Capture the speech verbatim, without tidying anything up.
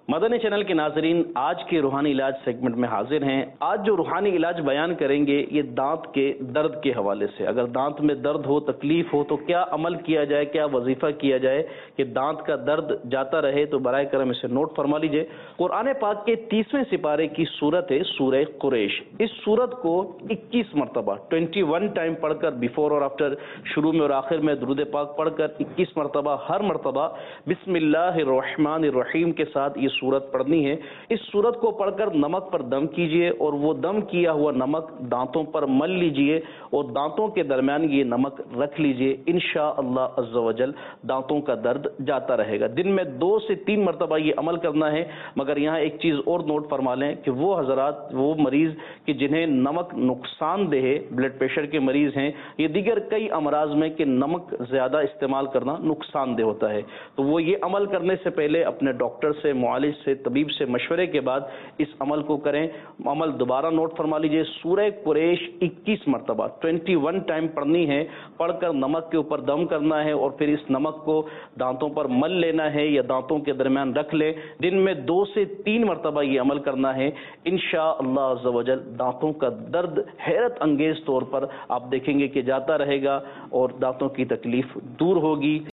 مدنی channel کے ناظرین، آج کے روحانی علاج سیگمنٹ میں حاضر ہیں۔ آج جو روحانی علاج بیان کریں گے یہ دانت کے درد کے حوالے سے۔ اگر دانت میں درد ہو، تکلیف ہو تو کیا عمل کیا جائے، کیا وظیفہ کیا جائے کہ دانت کا درد جاتا رہے، تو برائے کرم اسے نوٹ فرما لیجئے۔ قرآن پاک کے تیسویں سپارے کی سورت ہے سورہ قریش۔ اس سورت کو اکیس مرتبہ اکیس ٹائم پڑھ کر بیفور اور آفٹر، شروع میں اور آخر میں درود پاک پڑھ کر اکیس مرتبہ ہر مرتبہ بسم اللہ الرحمن الرحیم کے ساتھ یہ سورت پڑھنی ہے۔ اس سورت کو پڑھ کر نمک پر دم کیجئے اور وہ دم کیا ہوا نمک دانتوں پر مل لیجئے اور دانتوں کے درمیان یہ نمک رکھ لیجئے۔ انشاءاللہ عز و جل دانتوں کا درد جاتا رہے گا۔ دن میں دو سے تین مرتبہ یہ عمل کرنا ہے، مگر یہاں ایک چیز اور نوٹ فرما لیں کہ وہ حضرات، وہ مریض کہ جنہیں نمک نقصان دہ ہے، بلڈ پریشر کے مریض ہیں، یہ دیگر کئی امراض میں کہ نمک زیادہ استعمال کرنا نقصان دہ ہوتا ہے، تو وہ یہ عمل کرنے سے پہلے اپنے ڈاکٹر سے، معالج سے، طبیب سے مشورے کے بعد اس عمل کو کریں۔ عمل دوبارہ نوٹ فرما لیجئے، سورہ قریش اکیس مرتبہ اکیس ٹائم پڑھنی ہے، پڑھ کر نمک کے اوپر دم کرنا ہے اور پھر اس نمک کو دانتوں پر مل لینا ہے یا دانتوں کے درمیان رکھ لیں۔ دن میں دو سے تین مرتبہ یہ عمل کرنا ہے۔ انشاءاللہ عز و جل دانتوں کا درد حیرت انگیز طور پر آپ دیکھیں گے کہ جاتا رہے گا اور دانتوں کی تکلیف دور ہوگی۔